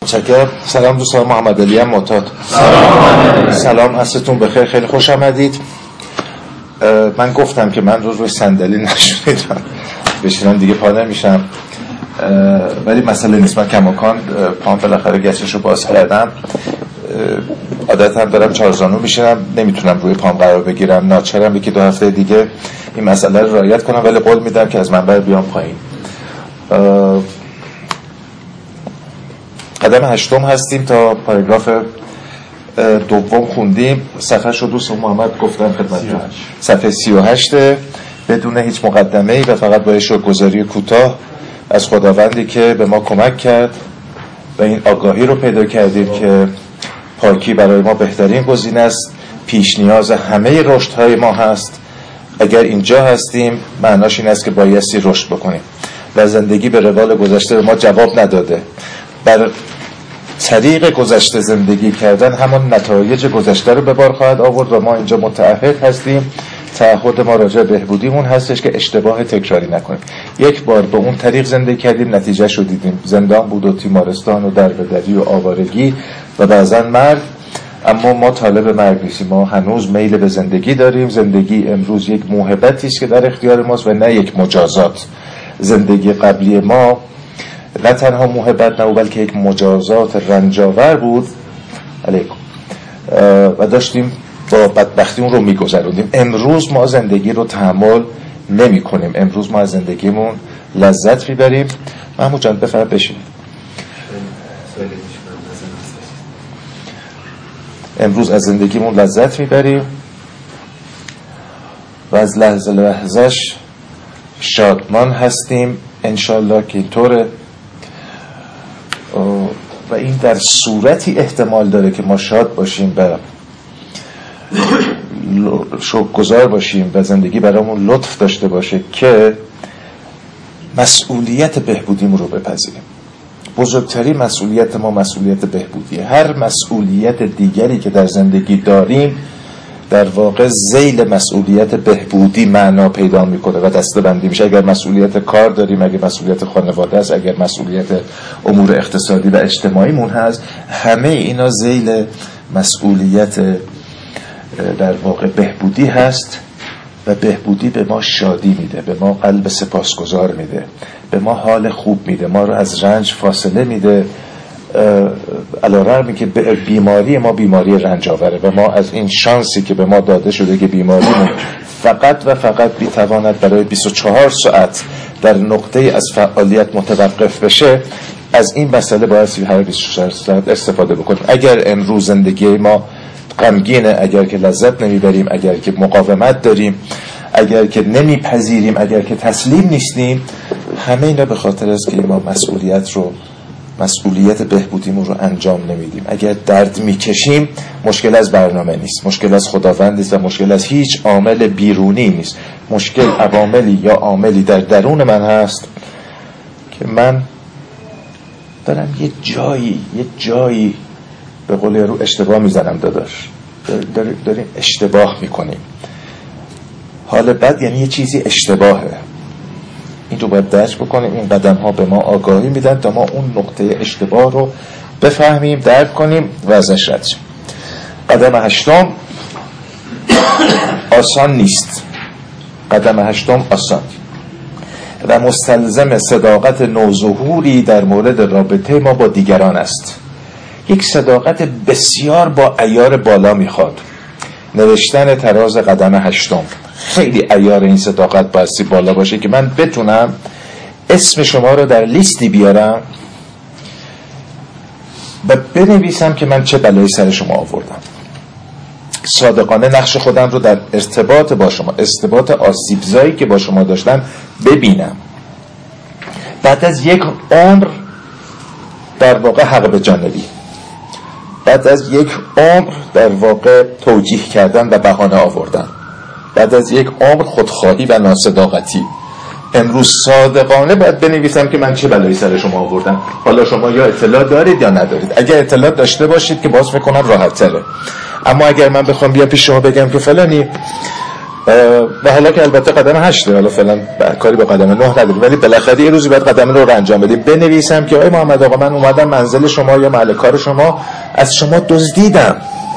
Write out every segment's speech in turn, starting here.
متشکرم. سلام دوستان، محمد علی ام معتاد. سلام، عصرتون بخیر، خیلی خوش آمدید. من گفتم که من روی صندلی نشونیدم بشینم دیگه پا نمیشم، ولی مسئله نیست. من کماکان پام بالاخره گچشو باز کردم. عادتا دارم چهارزانو میشینم، نمیتونم روی پام قرار بگیرم. ناچارم یکی دو هفته دیگه این مسئله رو رعایت کنم، ولی قول میدم که از منبر بیام پایین. قدم 8 هستیم، تا پاراگراف دوم خوندیم. صفحه رو دوست محمد گفتم خدمتتون، صفحه 38 بدون هیچ مقدمه‌ای و فقط با شکرگزاری کوتاه از خداوندی که به ما کمک کرد و این آگاهی رو پیدا کردیم که پاکی برای ما بهترین گزینه است، پیش نیاز همه رشدهای ما هست. اگر اینجا هستیم معناش این است که بایستی رشد بکنیم و زندگی به روال گذشته به ما جواب نداده. بر طریق گذشته زندگی کردن همان نتایج گذشته رو به بار خواهد آورد و ما اینجا متعهد هستیم. تعهد ما راجع بهبودیمون هستش که اشتباه تکراری نکنیم. یک بار به اون طریق زندگی کردیم، نتیجه شو دیدیم. زندان بود و تیمارستان و دربدری و آوارگی و بعضا مرگ. اما ما طالب مرگ نیستیم، ما هنوز میل به زندگی داریم. زندگی امروز یک موهبتی است که در اختیار ماست و نه یک مجازات. زندگی قبلی ما نه تنها موهبت نبود بلکه یک مجازات رنجاور بود علیکم و داشتیم با بدبختی اون رو میگذروندیم. امروز ما زندگی رو تحمل نمی کنیم. امروز ما از زندگیمون لذت میبریم. محمود جان بفرمایید بشینید. امروز از زندگیمون لذت میبریم و از لحظه لحظهش شادمان هستیم انشالله که اینطوره. و این در صورتی احتمال داره که ما شاد باشیم و شکرگزار باشیم و زندگی برامون لطف داشته باشه که مسئولیت بهبودیمون رو بپذیریم. بزرگترین مسئولیت ما مسئولیت بهبودیه. هر مسئولیت دیگری که در زندگی داریم در واقع ذیل مسئولیت بهبودی معنا پیدا میکنه و دسته بندی میشه. اگر مسئولیت کار داریم، اگر مسئولیت خانواده است، اگر مسئولیت امور اقتصادی و اجتماعیمون هست، همه اینا ذیل مسئولیت در واقع بهبودی هست و بهبودی به ما شادی میده، به ما قلب سپاسگزار میده، به ما حال خوب میده، ما رو از رنج فاصله میده. علی‌رغم که بیماری ما بیماری رنجاوره و ما از این شانسی که به ما داده شده که بیماریمون فقط و فقط بیتواند برای 24 ساعت در نقطه از فعالیت متوقف بشه، از این مسئله باید هر 24 ساعت استفاده بکنیم. اگر امروز زندگی ما غمگینه، اگر که لذت نمیبریم، اگر که مقاومت داریم، اگر که نمیپذیریم، اگر که تسلیم نیستیم، همه اینا به خاطر است که ما مسئولیت بهبودیمون رو انجام نمیدیم. اگر درد میکشیم مشکل از برنامه نیست، مشکل از خداوند نیست و مشکل از هیچ عامل بیرونی نیست. مشکل عواملی یا عاملی در درون من هست که من دارم یه جایی به قول یارو اشتباه میزنم. داداش داریم اشتباه میکنیم. حال بد یعنی یه چیزی اشتباهه. این رو باید درک بکنیم. این قدم ها به ما آگاهی میدن تا ما اون نقطه اشتباه رو بفهمیم، درک کنیم و ازش رد شیم. قدم 8 آسان نیست. قدم 8 آسان و مستلزم صداقت نوظهوری در مورد رابطه ما با دیگران است. یک صداقت بسیار با عیار بالا میخواد. نوشتن تراز قدم 8 خیلی عیار این صداقت بایستی بالا باشه که من بتونم اسم شما رو در لیستی بیارم و بنویسم که من چه بلایی سر شما آوردم. صادقانه نقش خودم رو در ارتباط با شما، ارتباط آسیبزایی که با شما داشتم ببینم. بعد از یک عمر در واقع حق به جانبی، بعد از یک عمر در واقع توجیه کردن و بهانه آوردن، بعد از یک عمر خودخواهی و ناصداقتی، امروز صادقانه باید بنویسم که من چه بلایی سر شما آوردم. حالا شما یا اطلاع دارید یا ندارید. اگر اطلاع داشته باشید که باز فکر کنم راحت تره. اما اگر من بخوام بیام پیش شما بگم که فلانی و حالا که البته قدم 8 حالا فعلا کاری با قدم 9 نداریم، ولی بالاخره یه روزی باید قدم 9 رو انجام بدیم. بنویسم که آقای محمد آقا من اومدم منزل شما یا محل کار شما، از شما دزدیدم،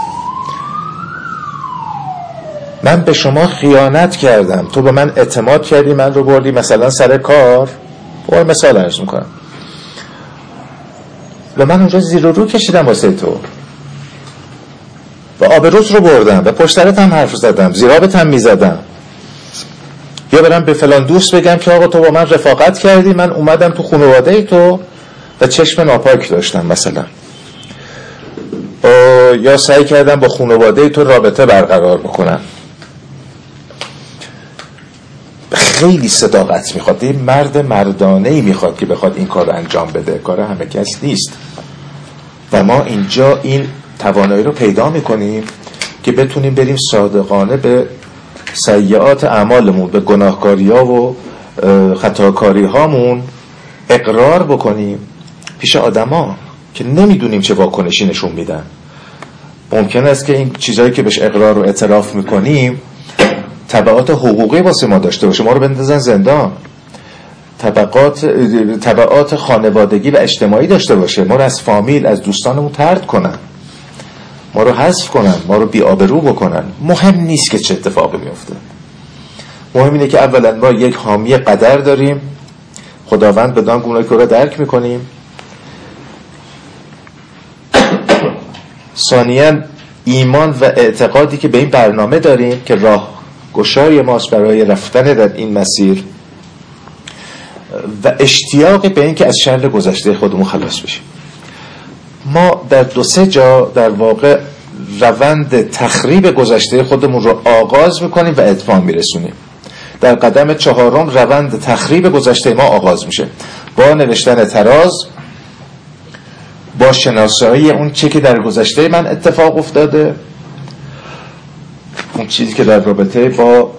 من به شما خیانت کردم، تو به من اعتماد کردی، من رو بردی مثلا سر کار، مثال عرض میکنم، و من اونجا زیر و رو کشیدم واسه تو و آبروت رو بردم و پشت سرت هم حرف زدم، زیرابت هم میزدم، یا برم به فلان دوست بگم که آقا تو با من رفاقت کردی، من اومدم تو خانواده تو و چشم ناپاک داشتم مثلا، یا سعی کردم با خانواده تو رابطه برقرار بکنم. خیلی صداقت میخواد، این مرد مردانه‌ای میخواد که بخواد این کار رو انجام بده، کار همه کس نیست و ما اینجا این توانایی رو پیدا میکنیم که بتونیم بریم صادقانه به سیئات اعمالمون، به گناهکاری ها و خطاکاری هامون اقرار بکنیم پیش آدما که نمیدونیم چه واکنشی نشون میدن. ممکن است که این چیزایی که بهش اقرار و اعتراف میکنیم تبعات حقوقی واسه ما داشته باشه، ما رو بندازن زندان، تبعات خانوادگی و اجتماعی داشته باشه، ما رو از فامیل، از دوستانمون طرد کنن، ما رو حذف کنن، ما رو بی‌آبرو بکنن. مهم نیست که چه اتفاقی میفته، مهم اینه که اولا ما یک حامی قدر داریم، خداوند بدان گونه که رو درک میکنیم، ثانیاً ایمان و اعتقادی که به این برنامه داریم که راه گشای ماست برای رفتن در این مسیر، و اشتیاق به این که از شر گذشته خودمون خلاص بشیم. ما در 2-3 جا در واقع روند تخریب گذشته خودمون رو آغاز میکنیم و اتمام میرسونیم. در قدم 4 روند تخریب گذشته ما آغاز میشه با نوشتن تراز، با شناسایی اون چه که در گذشته من اتفاق افتاده، اون چیزی که در رابطه با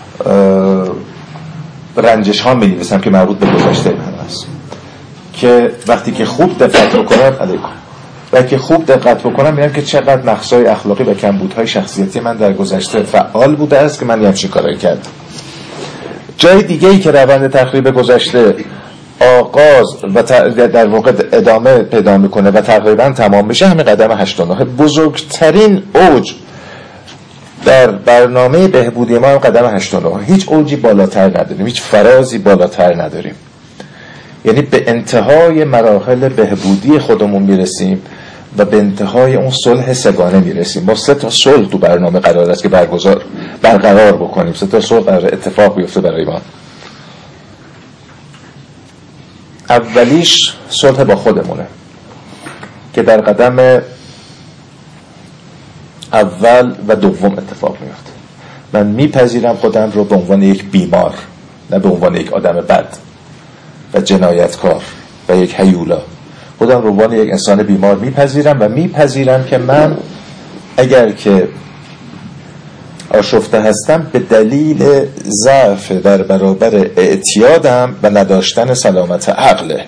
رنجش ها می نویسم که مربوط به گذشته من هست، که وقتی که خوب دقت بکنم میبینم که چقدر نقص‌های اخلاقی و کمبودهای شخصیتی من در گذشته فعال بوده است که من همچین کارایی کردم. جای دیگه‌ای که روند تخریب گذشته آغاز و در واقع ادامه پیدا میکنه و تقریبا تمام میشه همین قدم 8 و 9. بزرگترین اوج در برنامه بهبودی ما هم قدم 8 و 9. هیچ اوجی بالاتر نداریم، هیچ فرازی بالاتر نداریم، یعنی به انتهای مراحل بهبودی خودمون میرسیم و به انتهای اون صلح سگانه میرسیم. ما 3 تا صلح تو برنامه قرار است که برقرار بکنیم، 3 تا صلح قرار اتفاق بیفته برای ما. اولیش صلح با خودمونه که در قدم اول و دوم اتفاق میفته. من میپذیرم خودم رو به عنوان یک بیمار، نه به عنوان یک آدم بد و جنایتکار و یک هیولا. خودم رو به عنوان یک انسان بیمار میپذیرم و میپذیرم که من اگر که آشفته هستم به دلیل ضعف در برابر اعتیادم و نداشتن سلامت عقله،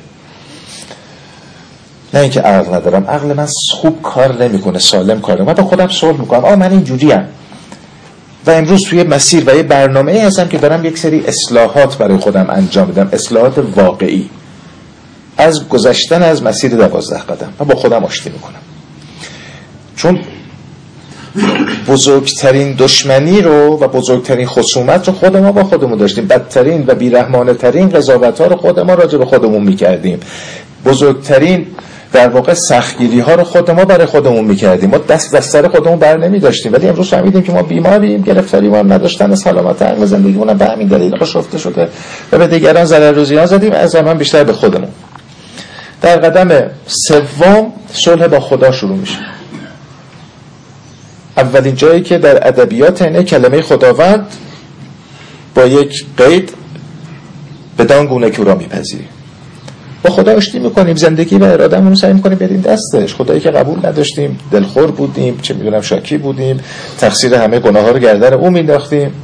نه اینکه عقل ندارم، عقل من خوب کار نمیکنه، سالم کار، من با خودم صلح میکنم من اینجوریم و امروز توی مسیر و یه برنامه‌ای هستم که دارم یک سری اصلاحات برای خودم انجام بدم، اصلاحات واقعی از گذشتن از مسیر 12 قدم. من با خودم آشتی میکنم، چون بزرگترین دشمنی رو و بزرگترین خصومت رو خود ما با خودمون داشتیم، بدترین و بیرحمانه ترین قضاوت‌ها رو خود ما راجع به خودمون میکردیم، بزرگترین در واقع سختگیری ها رو خود ما برای خودمون میکردیم، ما دست سر خودمون بر نمیداشتیم، ولی امروز فهمیدیم که ما بیماریم، گرفتاری ما نداشتن سلامت عقل زندگیمون به همین دلیل آشفته شده و به دیگران ضرر و زیان زدیم، از همون بیشتر به خودمون. در قدم 3 صلح با خدا شروع میشه. اولین جایی که در ادبیات اینه کلمه خداوند با یک قید بدان گونه که او را میپذیریم. با خدا آشتی میکنیم، زندگی و ارادهمون سعی میکنیم بریم دستش. خدایی که قبول نداشتیم، دلخور بودیم، چه میدونم شاکی بودیم، تقصیر همه گناه‌ها رو گردن او مینداختیم.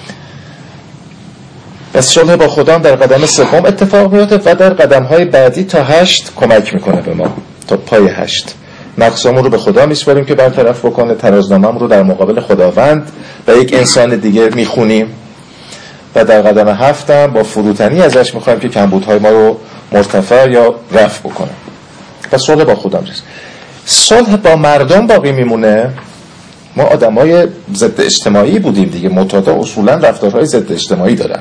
پس صلح با خدا در قدم 3 اتفاق میفته و در قدم‌های بعدی تا 8 کمک میکنه به ما، تا پای 8 نقصامون رو به خدا میسپاریم که برطرف بکنه، ترازنامه‌مون رو در مقابل خداوند و یک انسان دیگه میخونیم و در قدم 7 با فروتنی ازش میخوایم که کمبودهای ما رو مرتفع یا رفع بکنه و صلح با خدا میرسه. صلح با مردم باقی میمونه. ما آدمای ضد اجتماعی بودیم دیگه، معتادا اصولا رفتارهای ضد اجتماعی دارن،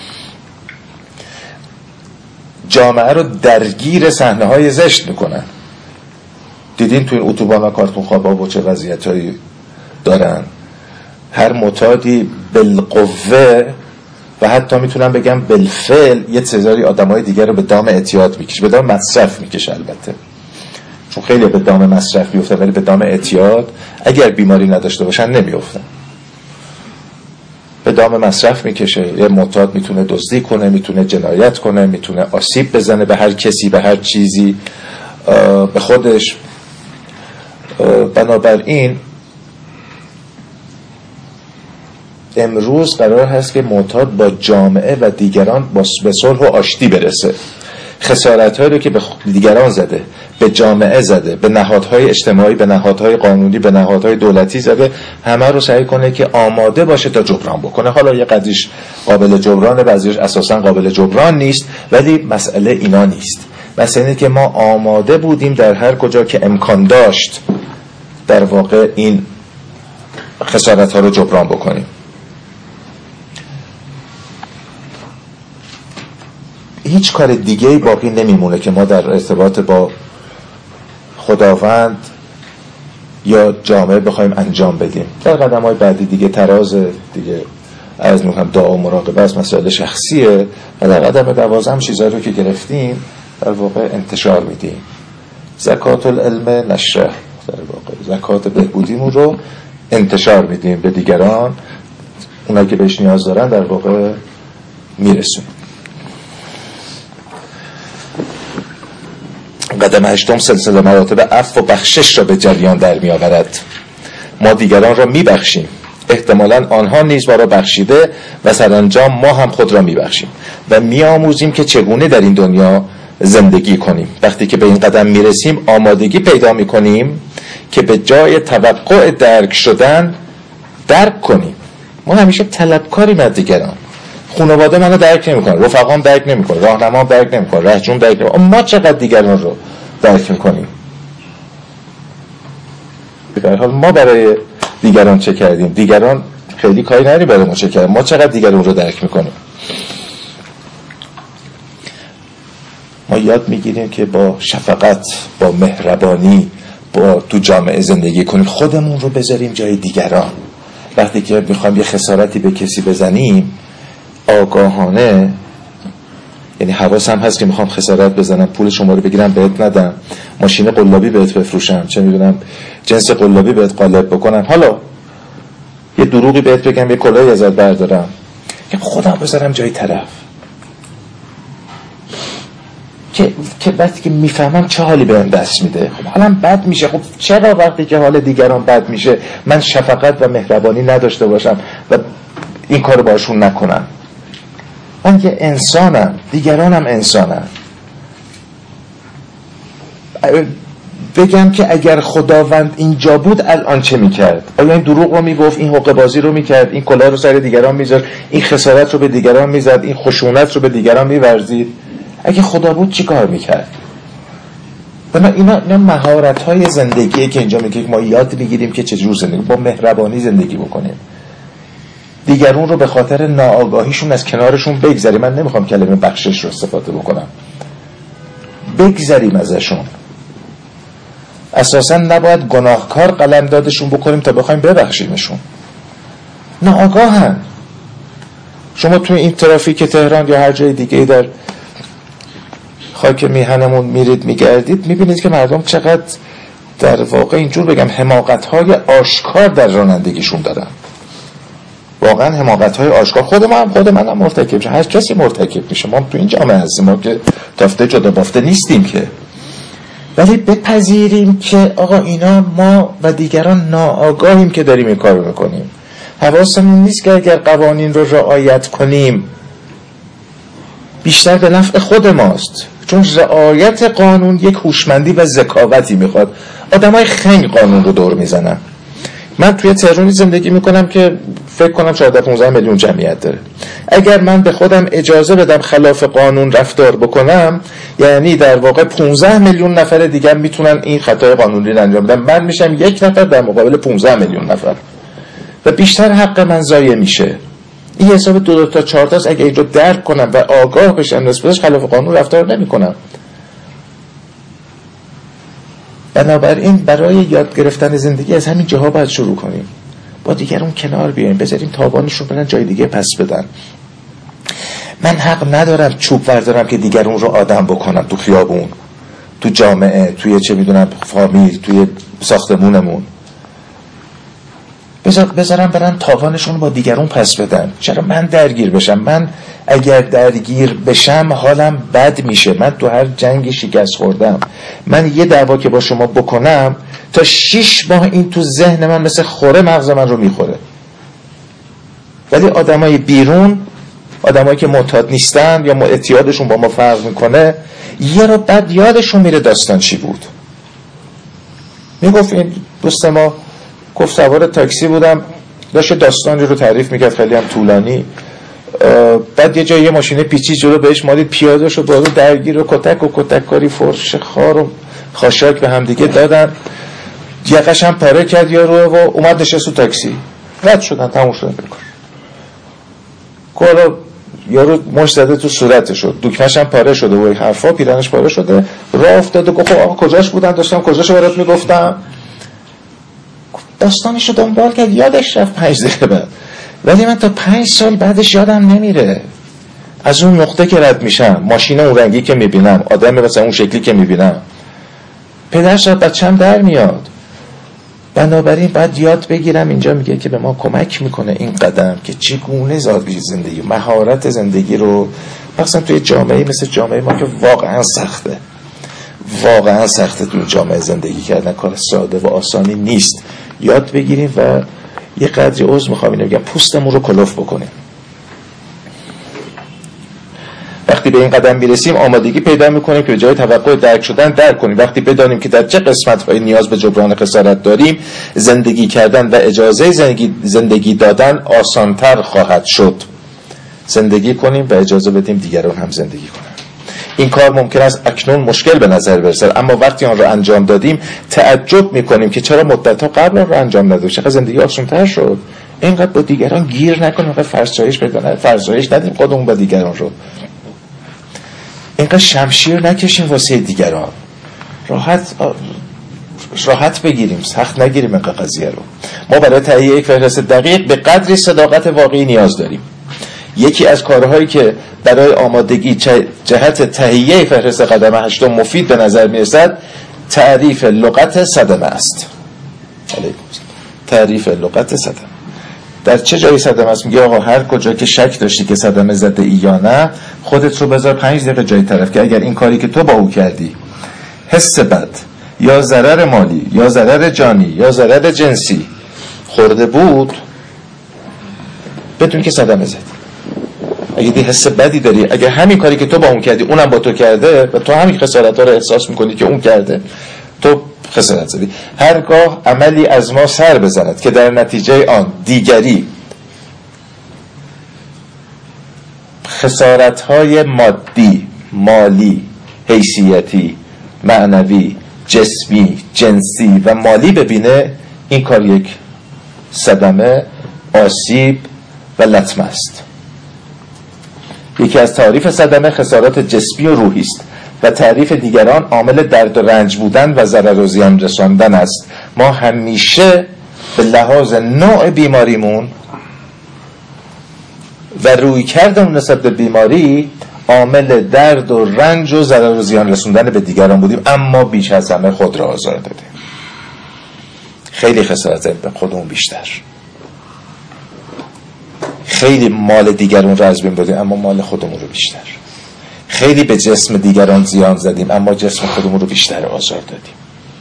جامعه رو درگیر صحنه‌های زشت میکنن. دیدین تو این اتوبان و کارتون خوابا و چه وضعیتایی دارن. هر معتادی بالقوه و حتی میتونم بگم بالفعل یه تعدادی آدمای دیگر رو به دام اعتیاد میکشه، به دام مصرف میکشه. البته چون خیلی به دام مصرف میفته ولی به دام اعتیاد اگر بیماری نداشته باشن نمیافتن. به دام مصرف میکشه. یه معتاد میتونه دزدی کنه، میتونه جنایت کنه، میتونه آسیب بزنه به هر کسی، به هر چیزی، به خودش. بنابراین امروز قرار هست که معتاد با جامعه و دیگران به صلح و آشتی برسه. خسارت‌هایی رو که به دیگران زده، به جامعه زده، به نهادهای اجتماعی، به نهادهای قانونی، به نهادهای دولتی زده، همه رو سعی کنه که آماده باشه تا جبران بکنه. حالا یه قضیش قابل جبرانه، بعضیش اساساً قابل جبران نیست، ولی مسئله اینا نیست. مسئله اینه که ما آماده بودیم در هر کجا که امکان داشت در واقع این خسارت‌ها رو جبران بکنیم. هیچ کار دیگه‌ای باقی نمیمونه که ما در ارتباط با خداوند یا جامعه بخوایم انجام بدیم. در قدم‌های بعدی دیگه تراز دیگه عرض می‌کنم دعا و مراقبه از مسائل شخصیه و در قدم 12 چیزایی رو که گرفتیم در واقع انتشار میدیم. زکات العلم نشره، در واقع زکات بهبودیمون رو انتشار میدیم به دیگران، اونایی که بهش نیاز دارن در واقع میرسونیم. قدم 8 سلسله مراتب عفو و بخشش را به جریان در می آورد. ما دیگران را می بخشیم، احتمالاً آنها نیز ما را بخشیده و سرانجام ما هم خود را می بخشیم و می آموزیم که چگونه در این دنیا زندگی کنیم. وقتی که به این قدم می رسیم آمادگی پیدا می کنیم که به جای توقع درک شدن درک کنیم. ما همیشه طلبکاریم از دیگران. خانواده منو درک نمیکنه، رفقام درک نمیکنه، راهنمام درک نمیکنه، رهجوم درک نمیکنه. ما چقدر دیگران رو درک میکنیم؟ در حال ما برای دیگران چه کردیم؟ دیگران خیلی کاری نداری برای ما چه کردیم. ما چقدر دیگران رو درک میکنیم؟ ما یاد میگیریم که با شفقت، با مهربانی، با تو جامعه زندگی کنیم، خودمون رو بذاریم جای دیگران. وقتی که میخوایم یه خسارتی به کسی بزنیم آگاهانه، یعنی حواسم هست که میخوام خسارت بزنم، پول شما رو بگیرم بهت ندم، ماشین قلابی بهت بفروشم، چه میدونم جنس قلابی بهت قالب بکنم، حالا یه دروغی بهت بگم، یه کلاهی ازت بردارم، که خودم بذارم جای طرف که وقتی که میفهمم چه حالی بهم دست میده. خب حالم بد میشه. خب چرا وقتی که حال دیگران بد میشه من شفقت و مهربانی نداشته باشم و این کارو باشون نکنم؟ من که انسانم، دیگرانم انسانم. بگم که اگر خداوند اینجا بود الان چه میکرد؟ آیا این دروغ رو میگفت، این حقه بازی رو میکرد، این کلاه رو سر دیگران میذاشت، این خسارت رو به دیگران میزد، این خشونت رو به دیگران میورزید؟ اگه خدا بود چی کار میکرد؟ اینا مهارت‌های زندگیه که اینجا میگه ما یاد میگیریم که چجور زندگی با مهربانی زندگی بکنیم، دیگرون رو به خاطر ناآگاهیشون از کنارشون بگذاریم. من نمیخوام کلمه بخشش رو استفاده بکنم، بگذاریم ازشون. اساسا نباید گناهکار قلمدادشون بکنیم تا بخوایم ببخشیمشون. ناآگاهن. شما توی این ترافیک تهران یا هر جای دیگه در خاک میهنمون میرید میگردید، میبینید که مردم چقدر در واقع اینجور بگم حماقت‌های آشکار در رانندگیشون دارن. واقعا حماقت‌های آشکار. خود منم مرتکب میشه، هر کسی مرتکب میشه. ما تو این جامعه هستیم، ما که تافته جدا بافته نیستیم که. ولی بپذیریم که آقا اینا ما و دیگران ناآگاهیم که داریم این کارو میکنیم. حواسمون نیست که اگر قوانین رو رعایت کنیم بیشتر به نفع خود ماست، چون رعایت قانون یک هوشمندی و ذکاوتی میخواد. آدمای خنگ قانون رو دور میزنن. من توی تهرانی زندگی میکنم که فکر کنم 14-15 میلیون جمعیت داره. اگر من به خودم اجازه بدم خلاف قانون رفتار بکنم، یعنی در واقع 15 میلیون نفر دیگر میتونن این خطای قانونی رو انجام بدن. من میشم یک نفر در مقابل 15 میلیون نفر و بیشتر حق من ضایع میشه. این حساب 2 تا 4 تاست. اگه این رو درک کنم و آگاه بشم نسبتش، خلاف قانون رفتار نمیکنم. بنابراین برای یاد گرفتن زندگی از همین جاها باید شروع کنیم. با دیگرون کنار بیاییم، بذاریم تاوانشون برن جای دیگه پس بدن. من حق ندارم چوب بردارم که دیگرون رو آدم بکنم تو خیابون، تو جامعه، توی چه میدونم فامیل، توی ساختمونمون. بذارم برن تاوانشون با دیگرون پس بدن. چرا من درگیر بشم؟ من اگر درگیر بشم حالم بد میشه. من تو هر جنگی شکست خوردم. من یه دعوا که با شما بکنم تا 6 ماه این تو ذهن من مثل خوره مغز من رو میخوره. ولی آدمای بیرون، آدمایی که معتاد نیستن یا اعتیادشون با ما فرق میکنه، یه رو بعد یادشون میره داستان چی بود. میگفت این دوست ما گفت سوار تاکسی بودم، داشت داستانی رو تعریف میکرد خیلی هم طولانی. بعد یه جایی یه ماشین پیچی جلو بهش مالید، پیاده شد بالا درگیر و کتک کاری فرش خار و خاشاک به هم دیگه دادن. یقش هم پاره کرد یارو و اومد نشست تو تاکسی. رد شدن، تموم شدن بکن. کلا یارو مش زده تو صورتش شد، دکمه‌ش هم پاره شده و حرفا، پیرنش پاره شده. راه افتاد و گفت آقا کجاش بودن؟ داشتم کجاشو برات میگفتم. داستانشو دنبال کرد، یادش رفت 5 دقیقه بعد. ولی من تا 5 سال بعدش یادم نمیره. از اون نقطه که رد میشم، ماشین اون رنگی که میبینم، آدم مثلا اون شکلی که میبینم، پدرش از بچم در میاد. بنابراین باید یاد بگیرم. اینجا میگه که به ما کمک میکنه این قدم که چگونه زندگی، مهارت زندگی رو، مثلا توی جامعه مثل جامعه ما که واقعا سخته توی جامعه زندگی کردن، کار ساده و آسانی نیست، یاد بگیریم و یه قدری عذر میخوام اینو بگم، پوستمون رو کلوف بکنیم. وقتی به این قدم میرسیم آمادگی پیدا میکنیم که به جای توقع درک شدن درک کنیم. وقتی بدانیم که در چه قسمت‌های نیاز به جبران خسارت داریم، زندگی کردن و اجازه زندگی دادن آسانتر خواهد شد. زندگی کنیم و اجازه بدیم دیگران هم زندگی کنن. این کار ممکن است اکنون مشکل به نظر برسد، اما وقتی آن را انجام دادیم تعجب میکنیم که چرا مدت‌ها قبل آن را انجام ندادیم. چقدر زندگی آسان‌تر شد. اینقدر با دیگران گیر نکنیم، فرسایش ندیم خودمون با دیگران رو. اینقدر شمشیر نکشیم واسه دیگران. راحت بگیریم، سخت نگیریم اینقدر قضیه رو. ما برای تهیه یک فهرست دقیق به قدری صداقت واقعی نیاز داریم. یکی از کارهایی که برای آمادگی جهت تهیه فهرست قدم 8 مفید به نظر میرسد، تعریف لغت صدمه است. تعریف لغت صدمه. در چه جایی صدمه است؟ میگه آقا هر کجا که شک داشتی که صدمه زده ای یا نه، خودت رو بذار 5 دقیقه جای طرف که اگر این کاری که تو با او کردی حس بد یا ضرر مالی یا ضرر جانی یا ضرر جنسی خورده بود، بدون که صدمه زد. اگه دی حس بدی داری، اگه همین کاری که تو با اون کردی اونم با تو کرده و تو همین خسارت‌ها رو احساس می‌کنی که اون کرده، تو خسارت زدی. هرگاه عملی از ما سر بزند که در نتیجه آن دیگری خسارت‌های مادی، مالی، حیثیتی، معنوی، جسمی، جنسی و مالی ببینه، این کار یک صدمه، آسیب و لطمه است. یکی از تعریف صدمه خسارات جسمی و روحی است و تعریف دیگران عامل درد و رنج بودن و ضرر و زیان رساندن است. ما همیشه به لحاظ نوع بیماریمون و روی کردمون نسبت به بیماری عامل درد و رنج و ضرر و زیان رسوندن به دیگران بودیم، اما بیش از همه خود را آزار دادیم. خیلی خسارت به خودمون بیشتر. خیلی مال دیگران رو از بین بردیم، اما مال خودمون رو بیشتر. خیلی به جسم دیگران زیان زدیم، اما جسم خودمون رو بیشتر آزار دادیم.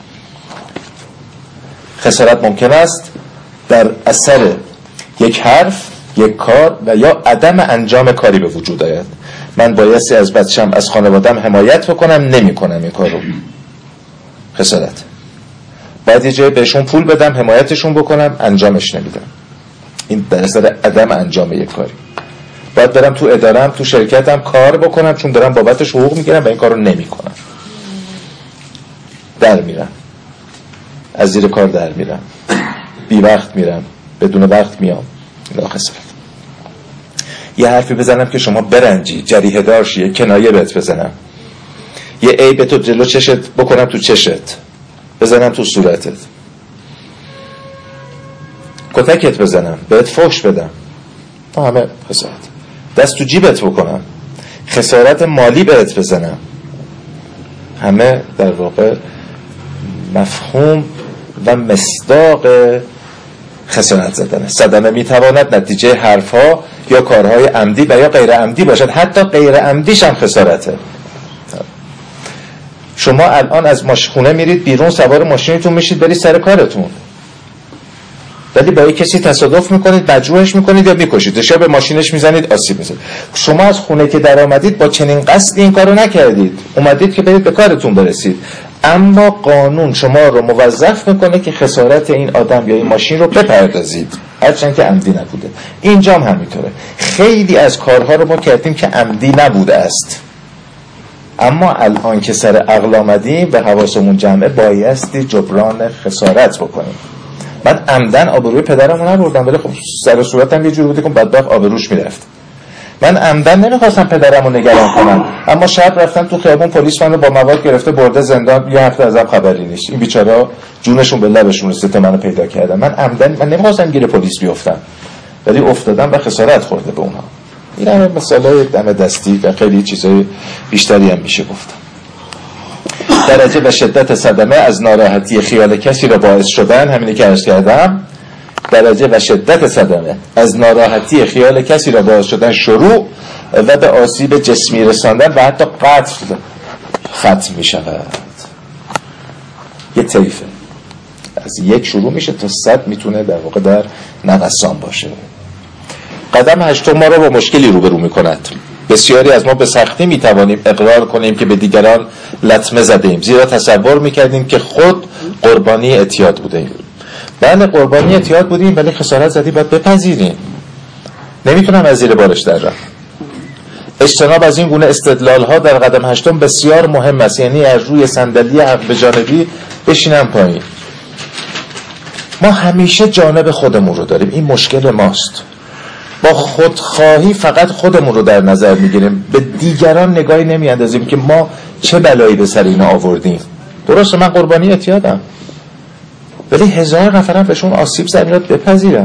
خسارت ممکن است در اثر یک حرف، یک کار و یا عدم انجام کاری به وجود آید. من بایستی از بچه‌م از خانواده‌ام حمایت بکنم، نمی‌کنم این کارو. خسارت. باید یه جایی بهشون پول بدم حمایتشون بکنم، انجامش نمیدم. این در اثر عدم انجام یک کاری. باید برم تو ادارم، تو شرکتم کار بکنم چون دارم بابتش حقوق میگیرم و این کارو نمی‌کنم. در میرم، از زیر کار در میرم، بی وقت میرم، بدون وقت میام. لا خسارت. یه حرفی بزنم که شما برنجی، جریحه دار شی، کنایه بهت بزنم، یه عیب تو جلو چشت بکنم، تو چشت بزنم، تو صورتت کتکت بزنم، بهت فحش بدم، همه خسارت. دست تو جیبت بکنم، خسارت مالی بهت بزنم، همه در واقع مفهوم و مصداق خسارت زدنه. صدمه میتواند نتیجه حرفها یا کارهای عمدی و یا غیر عمدی باشد، حتی غیر عمدیش هم خسارته. شما الان از خونه میرید بیرون، سوار ماشینتون میشید برید سر کارتون، ولی با یک کسی تصادف میکنید، مجروحش میکنید یا میکشید، یا به ماشینش میزنید، آسیب میزنید. شما از خونه که در آمدید با چنین قصدی این کارو نکردید، اومدید که برید به کارتون برسید، اما قانون شما رو موظف میکنه که خسارت این آدم یا این ماشین رو بپردازید، هرچند که عمدی نبوده. اینجا هم همینطوره. خیلی از کارها رو ما کردیم که عمدی نبوده است، اما الان که سر عقل آمدیم و حواسمون جمعه، بایستی جبران خسارت بکنیم. من عمدن آبروی پدرمو نبردم، ولی خب سر صورتم یه جور بوده که بدبخت آبروش میرفت. من عمدن نمیخواستم پدرمو نگران کنم، اما شب رفتم تو خیابون، پلیس منو با مواد گرفته برده زندان، یه هفته ازم خبری نیست. این بیچاره‌ها جونشون به لبشون رسید تا منو پیدا کردن. من نمیخواستم گیر پلیس بیفتم، ولی افتادم و خسارت خورده به اونها. این همه مسائل دم دستی و خیلی چیزای بیشتری هم میشه گفتم. درجه و شدت صدمه از ناراحتی خیال کسی را باعث شدن، همینی که عرض کردم، درجه و شدت صدمه از ناراحتی خیال کسی را باعث شدن شروع و به آسیب جسمی رساندن و حتی قتل ختم می شود. یه طیفه از یک شروع میشه تا 100 میتونه در واقع در نوسان باشه. قدم 8 ما را با مشکلی روبرو می کند. بسیاری از ما به سختی می توانیم اقرار کنیم که به دیگران لطمه زدیم، زیرا تصور می کردیم که خود قربانی اعتیاد بودیم. بله قربانی اعتیاد بودیم، ولی خسارت زدیم، باید بپذیریم. نمیتونم از زیر بارش در رفت. اجتناب از این گونه استدلال ها در قدم 8 بسیار مهم است، یعنی از روی صندلی حق به جانبی بشینم پایین. ما همیشه جانب خودمون رو داریم، این مشکل ماست. با خودخواهی فقط خودمون رو در نظر میگیریم، به دیگران نگاهی نمیاندازیم که ما چه بلایی به سر اینا آوردیم. درسته من قربانی اعتیادم، ولی 1000 نفرم بهشون آسیب زدن، بپذیرم.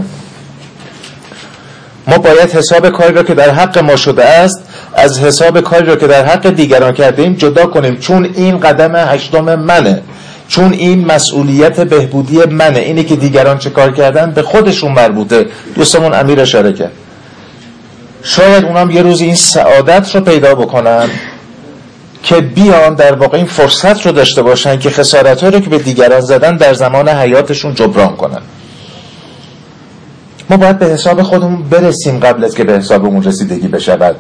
ما باید حساب کاری را که در حق ما شده است از حساب کاری را که در حق دیگران کردیم جدا کنیم، چون این قدم 8 منه، چون این مسئولیت بهبودی منه. اینی که دیگران چه کار کردن به خودشون مربوطه. دوستمون امیر اشاره کرد، شاید اونام یه روز این سعادت رو پیدا بکنن که بیان در واقع این فرصت رو داشته باشن که خسارت‌ها رو که به دیگران زدن در زمان حیاتشون جبران کنن. ما باید به حساب خودمون برسیم قبل از که به حسابمون رسیدگی بشود.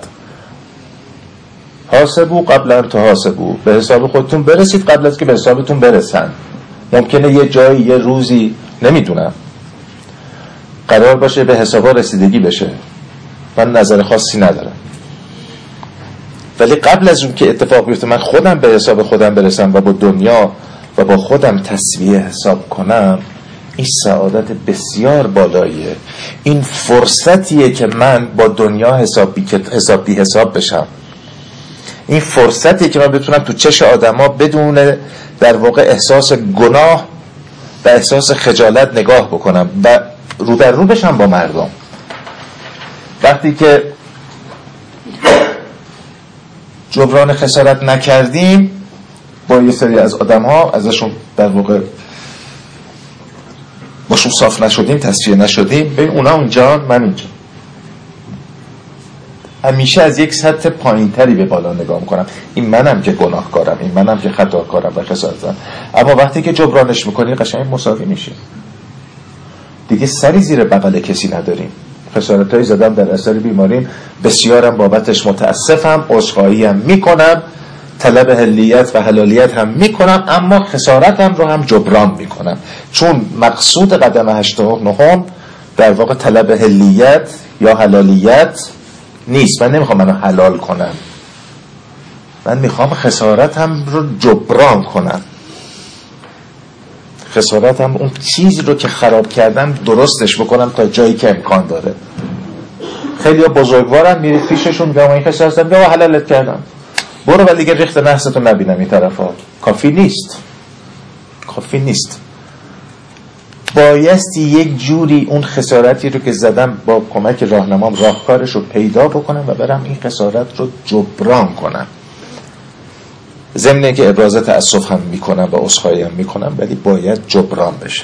حاسبو قبل ان تحاسبو، به حساب خودتون برسید قبل از که به حسابتون برسن. ممکنه یه جایی یه روزی نمیدونم قرار باشه به حسابا رسیدگی بشه، من نظر خاصی ندارم، ولی قبل از اون که اتفاق بیفته من خودم به حساب خودم برسم و با دنیا و با خودم تسویه حساب کنم، این سعادت بسیار بالاییه. این فرصتیه که من با دنیا حساب بشم. این فرصتیه که من بتونم تو چش آدما بدون در واقع احساس گناه و احساس خجالت نگاه بکنم و رو در رو بشم با مردم. وقتی که جبران خسارت نکردیم با یه سری از آدم‌ها، ازشون در واقع باشون صاف نشدیم، تصفیه نشدیم، ببین اونا اونجا من اینجا، همیشه از یک سطح پایین‌تری به بالا نگاه میکنم. این منم که گناهکارم، این منم که خطاکارم و خسارت زدم. اما وقتی که جبرانش میکنی قشنگ مساوی میشیم دیگه، سری زیر بغل کسی نداریم. خسارتایی زدم در اثر بیماریم، بسیارم بابتش متاسفم، عذرخواهی هم میکنم، طلب حلیت و حلالیت هم میکنم، اما خسارتم رو هم جبران میکنم، چون مقصود قدم 89 در واقع طلب حلیت یا حلالیت نیست. من نمیخوام منو حلال کنم، من میخوام خسارتم رو جبران کنم، خسارتم اون چیزی رو که خراب کردم درستش بکنم تا جایی که امکان داره. خیلی بزرگوارم میرید پیششون میگم این خسارتم یا حلالت کردم، برو ولی دیگه ریخت نحستو نبینم این طرفا. کافی نیست، کافی نیست. بایستی یک جوری اون خسارتی رو که زدم با کمک راهنمام راهکارش رو پیدا بکنم و برم این خسارت رو جبران کنم. ضمن اینکه ابراز تأسف هم میکنم و عذرخواهی هم میکنم، ولی باید جبران بشه.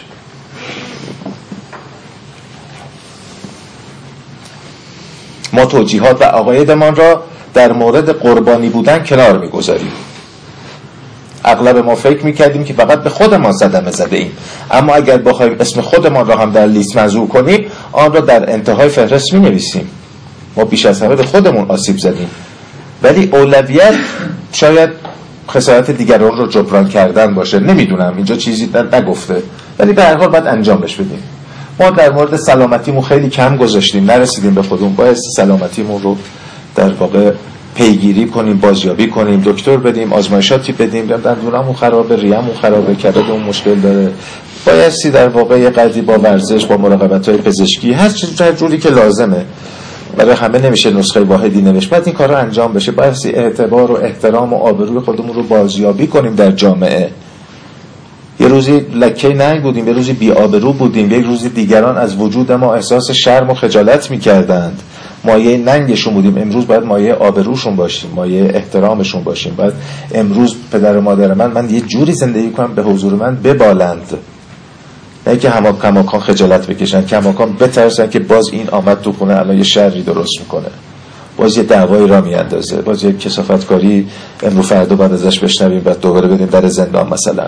ما توجیهات و عقایدمان را در مورد قربانی بودن کنار میگذاریم. اغلب ما فکر میکردیم که فقط به خودمان صدمه زده ایم، اما اگر بخوایم اسم خودمان را هم در لیست موضوع کنیم، آن را در انتهای فهرست مینویسیم. ما بیش از همه به خودمون آسیب زدیم، ولی اولویت شاید خسارت دیگران رو جبران کردن باشه. نمیدونم، اینجا چیزی نگفته، ولی به هر حال باید انجامش بدیم. ما در مورد سلامتیمون خیلی کم گذاشتیم، نرسیدیم به خودمون. باید سلامتیمون رو در واقع پیگیری کنیم، بازیابی کنیم، دکتر بدیم، آزمایشاتی بدیم. دندونمون خرابه، ریه‌مون خرابه، کبدمون مشکل داره، بایستی در واقع یه قدری با ورزش، با مراقبت‌های پزشکی، هر جوری که لازمه. برای همه نمیشه نسخه واحدی نوشت. باید این کار رو انجام بشه. بایستی اعتبار و احترام و آبروی خودمون رو بازیابی کنیم در جامعه. یه روزی لکه ننگ بودیم، یه روزی بی‌آبرو بودیم، یک روزی دیگران از وجود ما احساس شرم و خجالت می‌کردند. مایه ننگشون بودیم، امروز باید مایه آبروشون باشیم، مایه احترامشون باشیم. باید امروز پدر و مادر من یه جوری زندگی کنم به حضور من ببالند، نه که کماکان خجالت بکشن، کماکان بترسن که باز این آمد تو خونه الان یه شری درست میکنه، باز یه دعوایی را میاندازه، باز یه کثافتکاری امروز فردا بعد ازش بشنویم، بعد دوباره بدیم در زندان مثلا.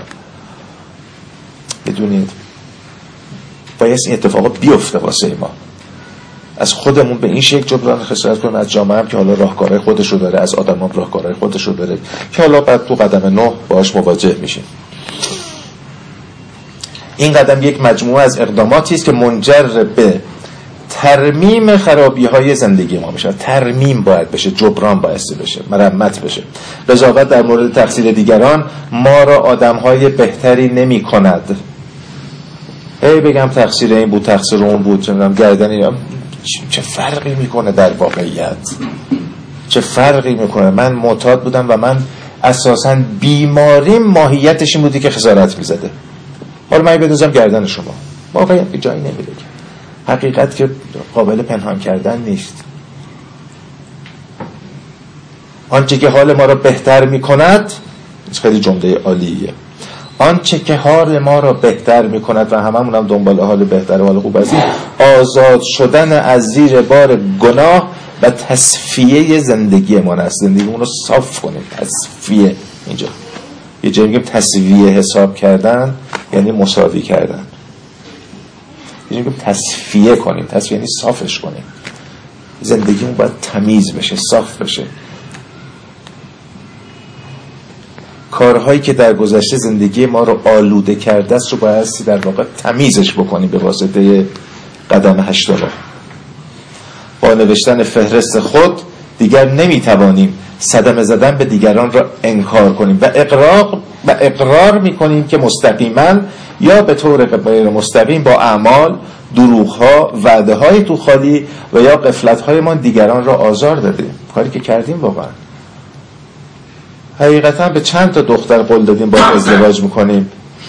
بدونید باید این اتفاقا بیفته واسه ما. از خودمون به این شکل جبران خسارت کنیم، از جامعه هم که حالا راهکارهای خودش رو داره، از آدم هم راهکارهای خودش رو داره که حالا بعد تو قدم 9 باهاش مواجه میشیم. این قدم یک مجموعه از اقداماتی است که منجر به ترمیم خرابی‌های زندگی ما میشه. ترمیم باید بشه، جبران باید بشه، مرمت بشه. قضاوت در مورد تقصیر دیگران ما را آدم‌های بهتری نمی‌کند. بگم تقصیر این بود، تقصیر اون بود، گردنی، چه فرقی میکنه در واقعیت؟ چه فرقی میکنه؟ من معتاد بودم و من اساساً بیماریم ماهیتش این بودی که خسارت میزده. حالا من بدوزم گردن شما، واقعیت به جایی نمیره. حقیقت که قابل پنهان کردن نیست. آنچه که حال ما را بهتر میکند، خیلی جمله عالیه، آنچه که حال ما را بهتر میکند و هممون هم دنبال حال بهتر و حال خوب هستیم، آزاد شدن از زیر بار گناه و تصفیه زندگی ما است. زندگیمون رو صاف کنیم. تصفیه، اینجا یه جایی میگیم تصفیه حساب کردن یعنی مساوی کردن. یه جایی میگیم تصفیه کنیم. تصفیه یعنی صافش کنیم. زندگیمون باید تمیز بشه، صاف بشه. کارهایی که در گذشته زندگی ما رو آلوده کرده است رو باید در واقع تمیزش بکنیم به واسطه قدم 89. با نوشتن فهرست خود دیگر نمیتوانیم صدمه زدن به دیگران را انکار کنیم و اقرار میکنیم که مستقیما یا به طور غیر مستقیم با اعمال، دروغ‌ها، وعده‌های تو خالی و یا غفلت‌های ما دیگران را آزار دادیم. کاری که کردیم واقعا. حقیقتا به چند تا دختر قول دادیم با ازدواج میکنیم،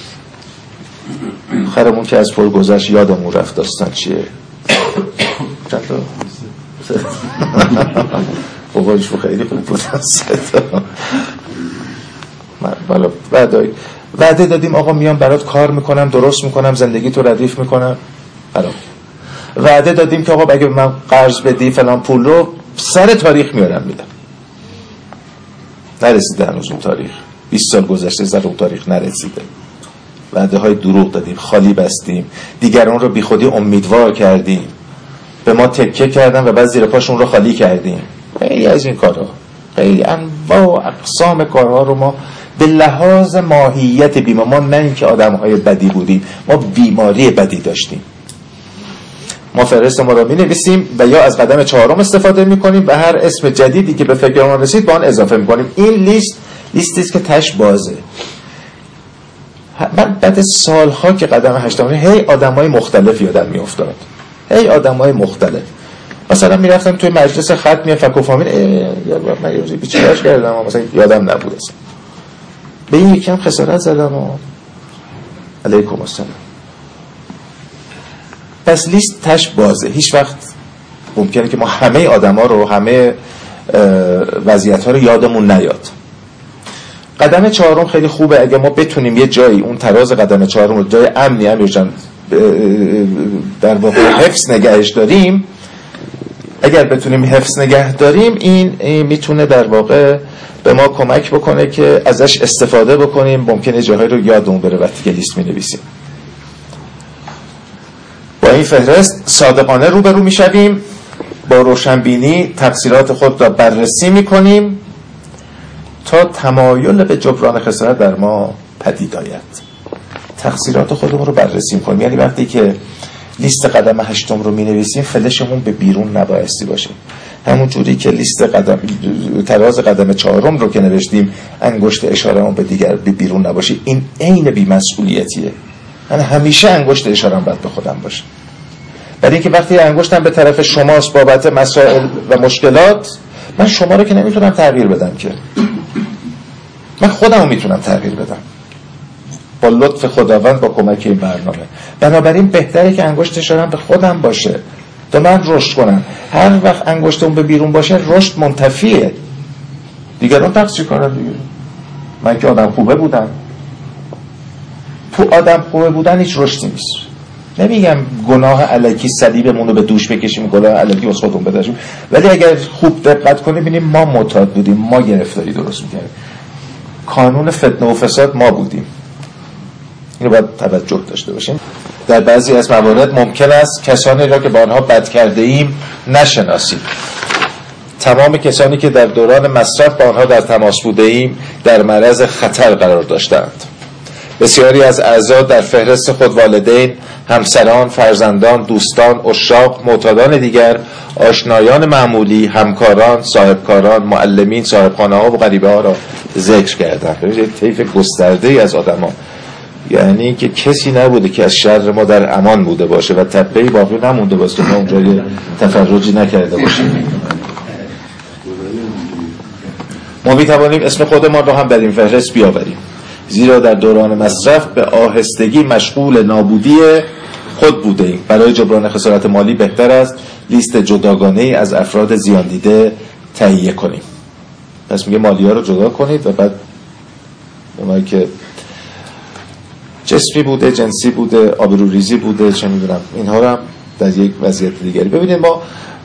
خرمون که از پر گذشت یادمون رفت داستان چیه. چند تا بابایش رو خیلی خوب بودن. وعده دادیم آقا میام برات کار میکنم، درست میکنم، زندگی تو ردیف میکنم. وعده دادیم که آقا اگه من قرض بدی فلان پول رو سر تاریخ میارم میدم. نرسیده هنوز اون تاریخ. 20 سال گذشته سر اون تاریخ نرسیده. وعده های دروغ دادیم، خالی بستیم، دیگران رو بی خودی امیدوار کردیم. به ما تکیه کردن و بعد زیر پاشون رو خالی کردیم. خیلی از این کارها، خیلی انواع اقسام کارها رو ما به لحاظ ماهیت بیمار، ما نه اینکه آدم‌های بدی بودیم، ما بیماری بدی داشتیم. ما فهرست ما رو می‌نویسیم و یا از قدم 4 استفاده می‌کنیم و هر اسم جدیدی که به فکر ما رسید با آن اضافه می‌کنیم. این لیستی است که تش بازه. من بعد سال‌ها که قدم 8 هی آدم‌های مختلف یادم می‌افتاد. هی آدم‌های مختلف. مثلا میرفتم توی مجلس ختمی فک و فامیل، من یه روزی بیچاره‌اش کردم، مثلا یادم نبود اصلا. به این یکم خسارت زدم و علیکم السلام. پس لیست تش بازه. هیچ وقت ممکنه که ما همه آدما رو، همه وضعیت‌ها رو یادمون نیاد. قدم 4 خیلی خوبه اگه ما بتونیم یه جایی اون تراز قدم 4 رو جای امنی امیرجان در واقع حفظ نگهش داریم. اگر بتونیم حفظ نگه داریم این میتونه در واقع به ما کمک بکنه که ازش استفاده بکنیم. ممکنه جاهای رو یادمون بره وقتی که لیست می‌نویسیم. با این فهرست صادقانه روبرو میشویم، با روشنبینی تقصیرات خود را بررسی میکنیم تا تمایل به جبران خسارت در ما پدید آید. تقصیرات خودمون رو بررسی میکنیم، یعنی وقتی که لیست قدم 8 رو مینویسیم فلشمون به بیرون نبایستی باشه. همون جوری که لیست تراز قدم 4 رو که نوشتیم انگشت اشاره‌مون به دیگر به بیرون نباشه. این عین بی‌مسئولیتیه. من همیشه انگشت اشاره‌ام باید به خودم باشه. برای اینکه وقتی انگشتم به طرف شماست بابت مسائل و مشکلات، من شما رو که نمیتونم تغییر بدم، که من خودم رو میتونم تغییر بدم با لطف خداوند، با کمک این برنامه. بنابراین بهتره که انگشت اشاره‌ام به خودم باشه تا من رشد کنم. هر وقت انگشتم به بیرون باشه رشد منتفیه. دیگران تقصیر کارن دیگه. من که آدم خوبه بودم. تو آدم خوبه بودن هیچ رشدی نیست. نمیگم گناه الکی صلیبمون رو به دوش بکشیم، گناه الکی از خودمون بداشیم، ولی اگر خوب دقت کنیم ببینیم ما معتاد بودیم، ما گرفتاری درست می‌کردیم. کانون فتنه و فساد ما بودیم. اینو باید توجه داشته باشیم. در بعضی از موارد ممکن است کسانی را که با آنها بد کرده ایم نشناسیم. تمام کسانی که در دوران مصرف با آنها در تماس بوده ایم در معرض خطر قرار داشتند. بسیاری از اعضا در فهرست خود والدین، همسران، فرزندان، دوستان، عشاق، معتادان دیگر، آشنایان معمولی، همکاران، صاحبکاران، معلمین، صاحبخانه‌ها و غریبه ها را ذکر کردند. یه طیف گسترده‌ای از آدم‌ها، یعنی که کسی نبوده که از شر ما در امان بوده باشه و تپه‌ای باقی نمونده باشه که ما اونجا یه تفرجی نکرده باشیم. ما می‌توانیم اسم خودمان را هم در این فهرست بیاوریم، زیرا در دوران مصرف به آهستگی مشغول نابودی خود بوده ایم. برای جبران خسارت مالی بهتر است لیست جداگانه‌ای از افراد زیان دیده تهیه کنیم. پس میگه مالی‌ها رو جدا کنید و بعد اونایی که جسمی بوده، جنسی بوده، آبروریزی بوده، چه میدونم، اینها رو هم در یک وضعیت دیگری. ببینید ما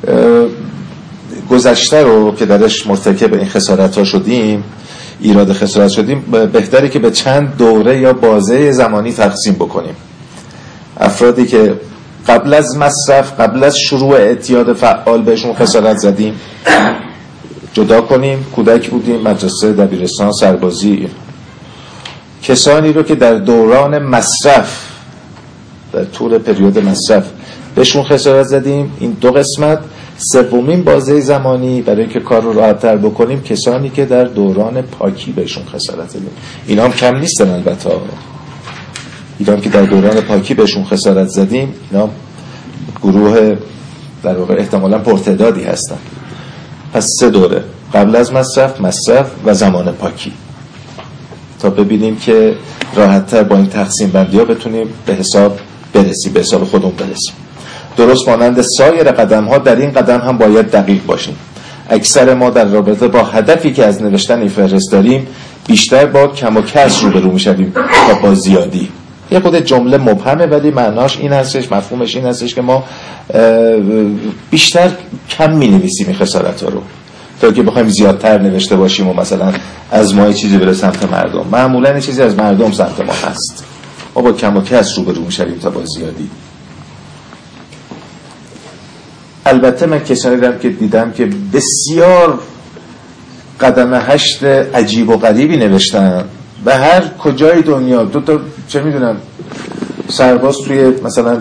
گذشته رو که درش مرتکب این خسارت‌ها شدیم، ایراد خسارت شدیم، بهتره که به چند دوره یا بازه زمانی تقسیم بکنیم. افرادی که قبل از مصرف، قبل از شروع اعتیاد فعال بهشون خسارت زدیم جدا کنیم. کودک بودیم، مدرسه، دبیرستان، سربازی. کسانی رو که در دوران مصرف، در طول پریود مصرف بهشون خسارت زدیم، این دو قسمت. سومین بازه زمانی برای اینکه کار رو راحت‌تر بکنیم، کسانی که در دوران پاکی بهشون خسارت زدیم. اینا هم کم نیستن البته. اینا هم که در دوران پاکی بهشون خسارت زدیم، اینا گروه در واقع احتمالاً پرتعدادی هستن. پس 3 دوره، قبل از مصرف، مصرف و زمان پاکی، تا ببینیم که راحت‌تر با این تقسیم بندی‌ها بتونیم به حساب برسیم، به حساب خودمون برسیم. درست مانند سایر قدم‌ها در این قدم هم باید دقیق باشیم. اکثر ما در رابطه با هدفی که از نوشتن این فهرست داریم بیشتر با کم و کس روبرو می‌شویم تا با زیادی. یه خود جمله مبهمه ولی معناش این هستش، مفهومش این هستش که ما بیشتر کم می‌نویسیم این خسارت‌ها رو تا که بخوایم زیادتر نوشته باشیم و مثلا از ما چیزی بره سمت مردم. معمولاً چیزی از مردم سمت ما هست. ما با کم و کس روبرو می‌شویم تا با زیادی. البته من کسانی دیدم که بسیار قدم 8 عجیب و غریبی نوشتن و هر کجای دنیا دو تا چه میدونم سرباز توی مثلا